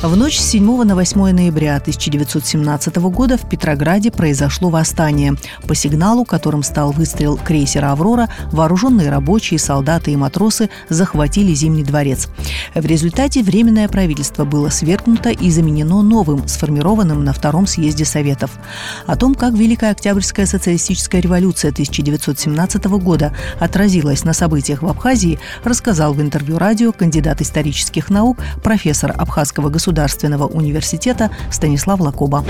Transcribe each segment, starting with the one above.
В ночь с 7 на 8 ноября 1917 года в Петрограде произошло восстание. По сигналу, которым стал выстрел крейсера «Аврора», вооруженные рабочие, солдаты и матросы захватили Зимний дворец. В результате Временное правительство было свергнуто и заменено новым, сформированным на Втором съезде Советов. О том, как Великая Октябрьская социалистическая революция 1917 года отразилась на событиях в Абхазии, рассказал в интервью радио кандидат исторических наук, профессор Абхазского государственного университета Станислав Лакоба.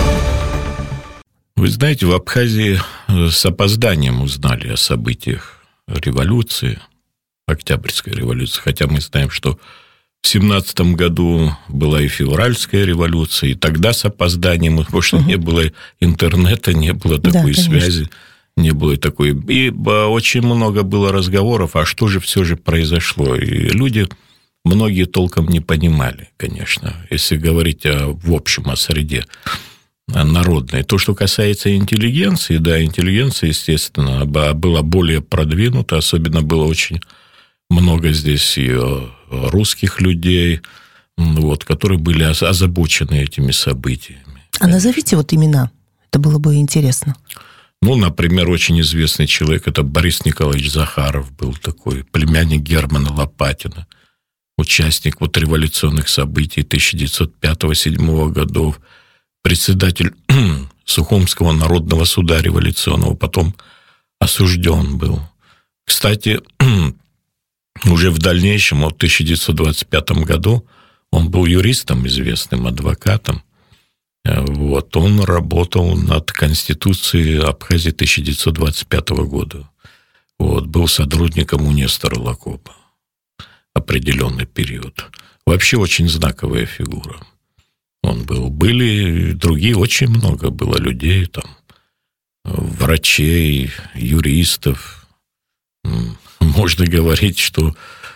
Вы знаете, в Абхазии с опозданием узнали о событиях революции, Октябрьской революции, хотя мы знаем, что в 17 году была и февральская революция, и тогда с опозданием, потому что не было интернета, не было такой связи, не было такой... И очень много было разговоров, а что же все же произошло. И люди... Многие толком не понимали, конечно, если говорить в общем о среде народной. То, что касается интеллигенции, да, интеллигенция, естественно, была более продвинута, особенно было очень много здесь и русских людей, которые были озабочены этими событиями. А назовите имена, это было бы интересно. Например, очень известный человек, это Борис Николаевич Захаров был такой, племянник Германа Лопатина. Участник революционных событий 1905-1907 годов, председатель Сухумского народного суда революционного, потом осужден был. Кстати, уже в дальнейшем, в 1925 году, он был юристом, известным адвокатом. Он работал над Конституцией Абхазии 1925 года. Был сотрудником у Нестора Лакоба. Определенный период. Вообще очень знаковая фигура. Он был. Были другие, очень много было людей, там, врачей, юристов. Можно говорить, что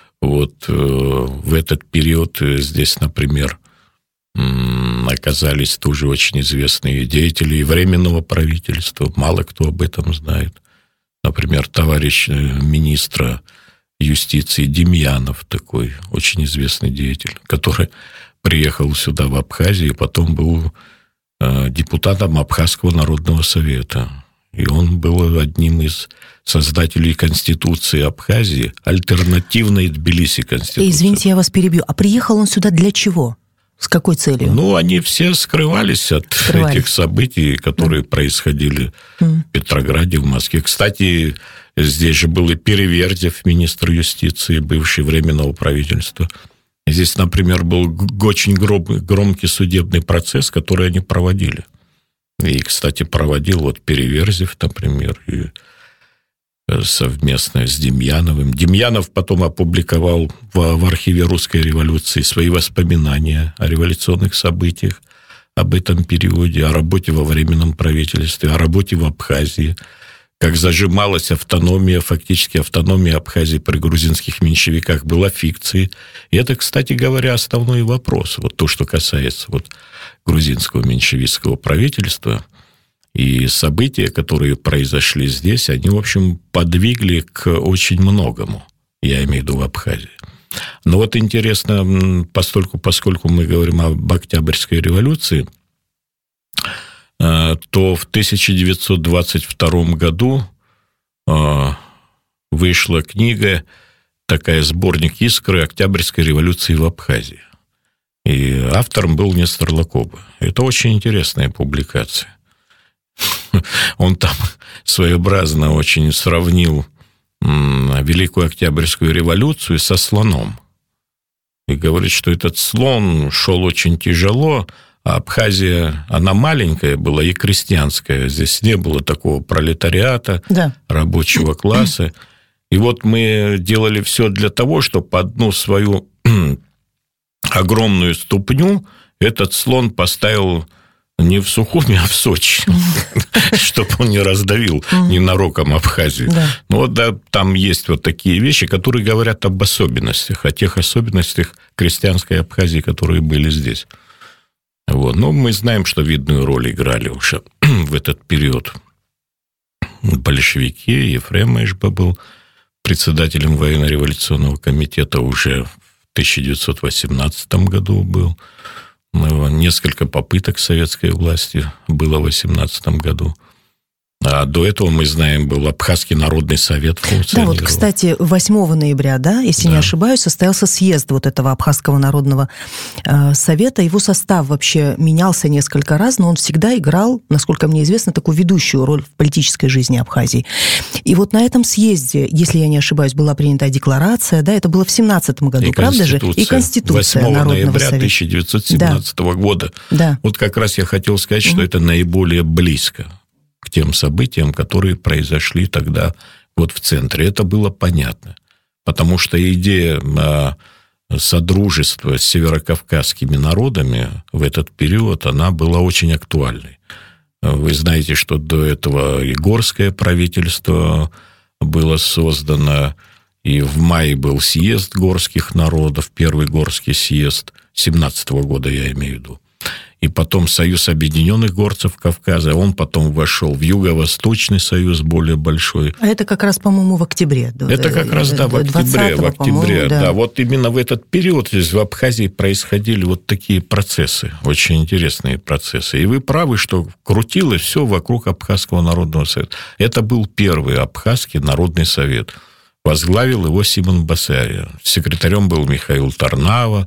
в этот период здесь, например, оказались тоже очень известные деятели и Временного правительства. Мало кто об этом знает. Например, товарищ министра юстиции Демьянов, такой очень известный деятель, который приехал сюда, в Абхазию, и потом был депутатом Абхазского народного совета. И он был одним из создателей Конституции Абхазии, альтернативной Тбилиси Конституции. Извините, я вас перебью. А приехал он сюда для чего? С какой целью? Они все скрывались от этих событий, которые происходили в Петрограде, в Москве. Кстати, здесь же был и Переверзев, министр юстиции, бывший Временного правительства. Здесь, например, был очень громкий судебный процесс, который они проводили. И, кстати, проводил Переверзев, например, и совместно с Демьяновым. Демьянов потом опубликовал в архиве Русской революции свои воспоминания о революционных событиях, об этом периоде, о работе во Временном правительстве, о работе в Абхазии, как зажималась автономия, фактически автономия Абхазии при грузинских меньшевиках была фикцией. И это, кстати говоря, основной вопрос. То, что касается грузинского меньшевистского правительства. И события, которые произошли здесь, они, в общем, подвигли к очень многому, я имею в виду в Абхазии. Но интересно, поскольку мы говорим об Октябрьской революции, то в 1922 году вышла книга, сборник «Искры Октябрьской революции в Абхазии». И автором был Нестор Лакоба. Это очень интересная публикация. Он там своеобразно очень сравнил Великую Октябрьскую революцию со слоном. И говорит, что этот слон шел очень тяжело, а Абхазия, она маленькая была и крестьянская. Здесь не было такого пролетариата, рабочего класса. И мы делали все для того, чтобы одну свою огромную ступню этот слон поставил не в Сухуми, а в Сочи, чтобы он не раздавил ненароком Абхазию. Там есть такие вещи, которые говорят об особенностях, о тех особенностях крестьянской Абхазии, которые были здесь. Мы знаем, что видную роль играли уже в этот период большевики. Ефрем Эшба был председателем военно-революционного комитета уже 1918 году был. Несколько попыток советской власти было в 1918 году. А до этого, мы знаем, был Абхазский народный совет функционировал. Да, вот, кстати, 8 ноября, да, если не ошибаюсь, состоялся съезд вот этого Абхазского народного совета. Его состав вообще менялся несколько раз, но он всегда играл, насколько мне известно, такую ведущую роль в политической жизни Абхазии. И вот на этом съезде, если я не ошибаюсь, была принята декларация, да, это было в 19 году, правда же? И Конституция 8 Народного ноября совета. 1917 года. Да. Вот как раз я хотел сказать, что это наиболее близко к тем событиям, которые произошли тогда вот в центре. Это было понятно, потому что идея содружества с северокавказскими народами в этот период, она была очень актуальной. Вы знаете, что до этого и горское правительство было создано, и в мае был съезд горских народов, первый горский съезд 17 года, я имею в виду. И потом Союз Объединенных Горцев Кавказа, он потом вошел в Юго-Восточный союз, более большой. А это как раз, по-моему, в октябре. Это как раз, да, в октябре. Да. Вот именно в этот период здесь в Абхазии происходили вот такие процессы, очень интересные процессы. И вы правы, что крутилось все вокруг Абхазского народного совета. Это был первый Абхазский народный совет. Возглавил его Симон Басария. Секретарем был Михаил Тарнава.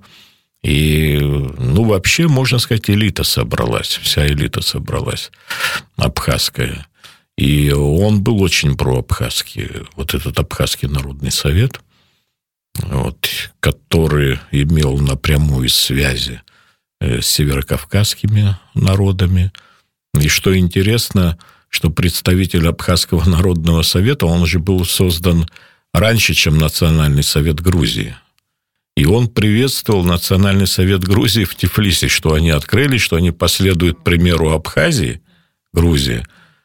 И, вообще, можно сказать, элита собралась, вся элита собралась абхазская. И он был очень проабхазский, вот этот Абхазский народный совет, вот, который имел напрямую связи с северокавказскими народами. И что интересно, что представитель Абхазского народного совета, он же был создан раньше, чем Национальный совет Грузии. И он приветствовал Национальный совет Грузии в Тифлисе, что они открылись, что они последуют примеру Абхазии, Грузии,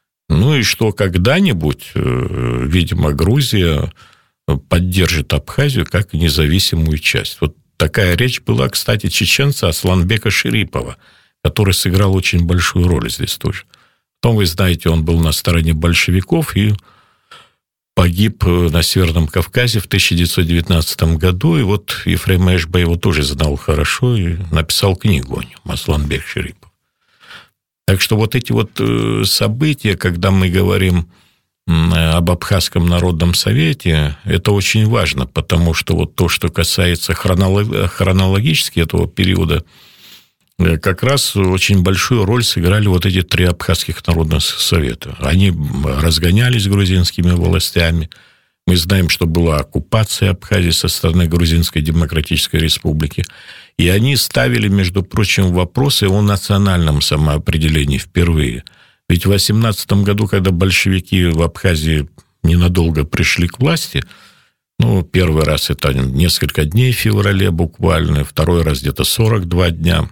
и что когда-нибудь, видимо, Грузия поддержит Абхазию как независимую часть. Вот такая речь была, кстати, чеченца Асланбека Шерипова, который сыграл очень большую роль здесь тоже. Потом, вы знаете, он был на стороне большевиков и погиб на Северном Кавказе в 1919 году, и вот Ефрем Эшба его тоже знал хорошо и написал книгу о нем, Асланбек Шерипов. Так что вот эти вот события, когда мы говорим об Абхазском народном совете, это очень важно, потому что вот то, что касается хронологически этого периода, как раз очень большую роль сыграли вот эти три абхазских народных совета. Они разгонялись грузинскими властями. Мы знаем, что была оккупация Абхазии со стороны Грузинской Демократической Республики. И они ставили, между прочим, вопросы о национальном самоопределении впервые. Ведь в 18 году, когда большевики в Абхазии ненадолго пришли к власти, первый раз это несколько дней в феврале буквально, второй раз где-то 42 дня,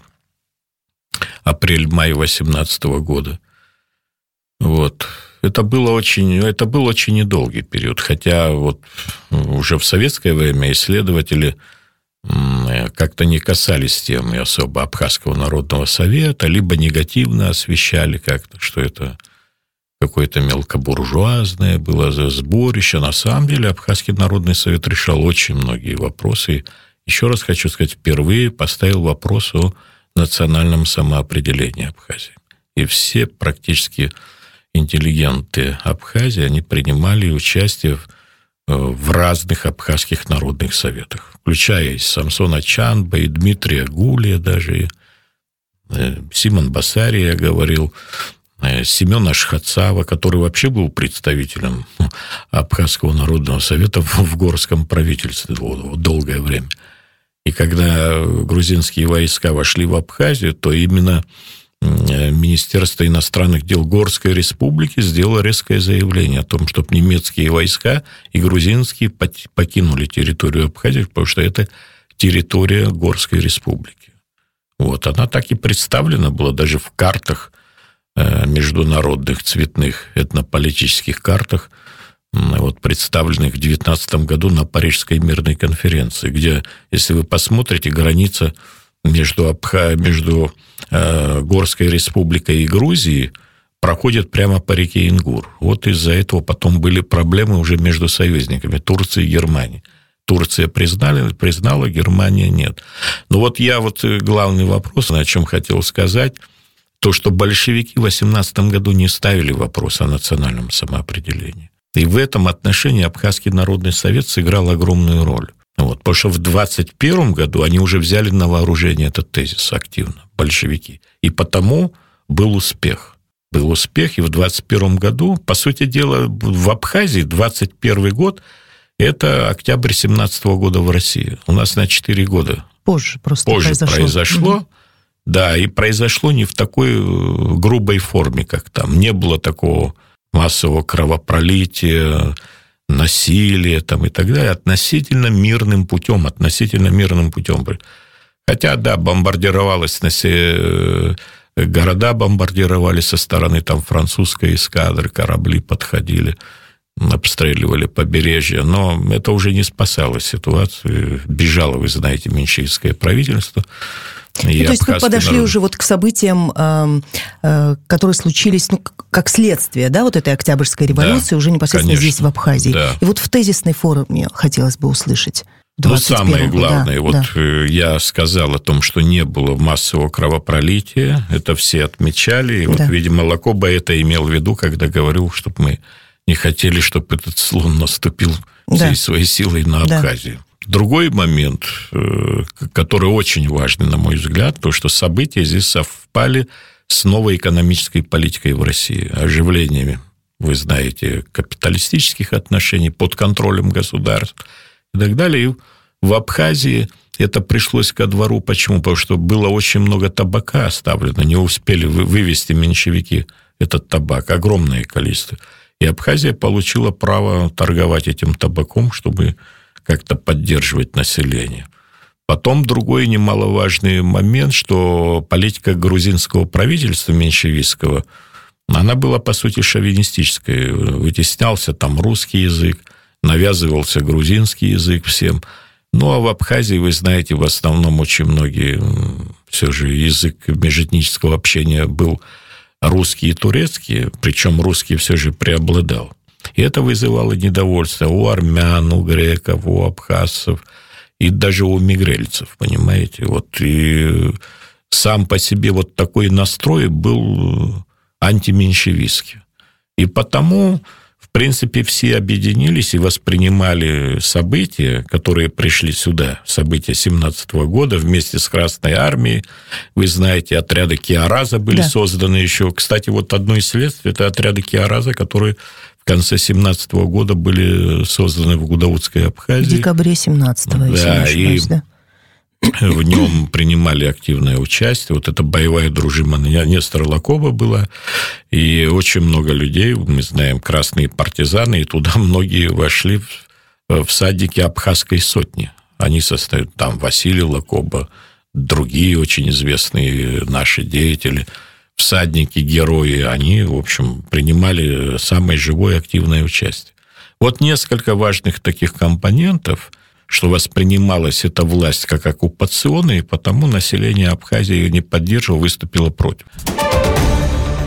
апрель-май 18 года. Вот. Это был очень недолгий период, хотя вот уже в советское время исследователи как-то не касались темы особо Абхазского народного совета, либо негативно освещали как-то, что это какое-то мелкобуржуазное было сборище. На самом деле Абхазский народный совет решал очень многие вопросы. Еще раз хочу сказать, впервые поставил вопрос о национальном самоопределении Абхазии. И все практически интеллигенты Абхазии, они принимали участие в разных абхазских народных советах, включая и Самсона Чанба, и Дмитрия Гулия даже, и Симон Басария, я говорил, Семена Шхацава, который вообще был представителем Абхазского народного совета в горском правительстве долгое время. И когда грузинские войска вошли в Абхазию, то именно Министерство иностранных дел Горской Республики сделало резкое заявление о том, чтобы немецкие войска и грузинские покинули территорию Абхазии, потому что это территория Горской Республики. Вот. Она так и представлена была даже в картах международных цветных этнополитических картах, вот, представленных в 19 году на Парижской мирной конференции, где, если вы посмотрите, граница между Горской Республикой и Грузией проходит прямо по реке Ингур. Вот из-за этого потом были проблемы уже между союзниками Турции и Германии. Турция признала, Германия нет. Но вот я главный вопрос, о чем хотел сказать, то, что большевики в 18 году не ставили вопрос о национальном самоопределении. И в этом отношении Абхазский народный совет сыграл огромную роль. Потому что в 21 году они уже взяли на вооружение этот тезис активно, большевики. И потому был успех. Был успех, и в 21 году, по сути дела, в Абхазии 21 год – это октябрь 17 года в России. У нас на 4 года позже произошло. Угу. Да, и произошло не в такой грубой форме, как там. Не было такого массового кровопролития, насилия там, и так далее. Относительно мирным путем. Хотя, да, бомбардировалось города бомбардировали со стороны там французской эскадры, корабли подходили, обстреливали побережье, но это уже не спасало ситуацию. Бежало, вы знаете, меньшевистское правительство. То есть вы подошли уже к событиям, которые случились, как следствие, да, этой Октябрьской революции, уже непосредственно здесь, в Абхазии. Да. И в тезисной форме хотелось бы услышать. Самое главное, я сказал о том, что не было массового кровопролития, это все отмечали, и видимо, Лакоба это имел в виду, когда говорил, чтобы мы не хотели, чтобы этот слон наступил всей своей силой на Абхазию. Другой момент, который очень важный, на мой взгляд, то, что события здесь совпали с новой экономической политикой в России, оживлениями, вы знаете, капиталистических отношений под контролем государств и так далее. И в Абхазии это пришлось ко двору. Почему? Потому что было очень много табака оставлено, не успели вывести меньшевики этот табак, огромное количество. И Абхазия получила право торговать этим табаком, чтобы как-то поддерживать население. Потом другой немаловажный момент, что политика грузинского правительства меньшевистского, она была, по сути, шовинистической. Вытеснялся там русский язык, навязывался грузинский язык всем. Ну, а в Абхазии, вы знаете, в основном очень многие, все же язык межэтнического общения был русский и турецкий, причем русский все же преобладал. И это вызывало недовольство у армян, у греков, у абхазцев и даже у мигрельцев, понимаете. И сам по себе такой настрой был антименьшевистский. И потому, в принципе, все объединились и воспринимали события, которые пришли сюда, события 17 года, вместе с Красной Армией. Вы знаете, отряды Киараза были созданы еще. Кстати, одно из следствий – это отряды Киараза, которые в конце 17 года были созданы в Гудаутской Абхазии. В декабре 17-го, если не ошибаюсь, да? В нем принимали активное участие. Это боевая дружина Нестора Лакоба была. И очень много людей, мы знаем, красные партизаны, и туда многие вошли в всадники Абхазской сотни. Они состоят там Василий Лакоба, другие очень известные наши деятели, всадники, герои, они, в общем, принимали самое живое активное участие. Несколько важных таких компонентов, что воспринималась эта власть как оккупационная, и потому население Абхазии ее не поддерживало, выступило против.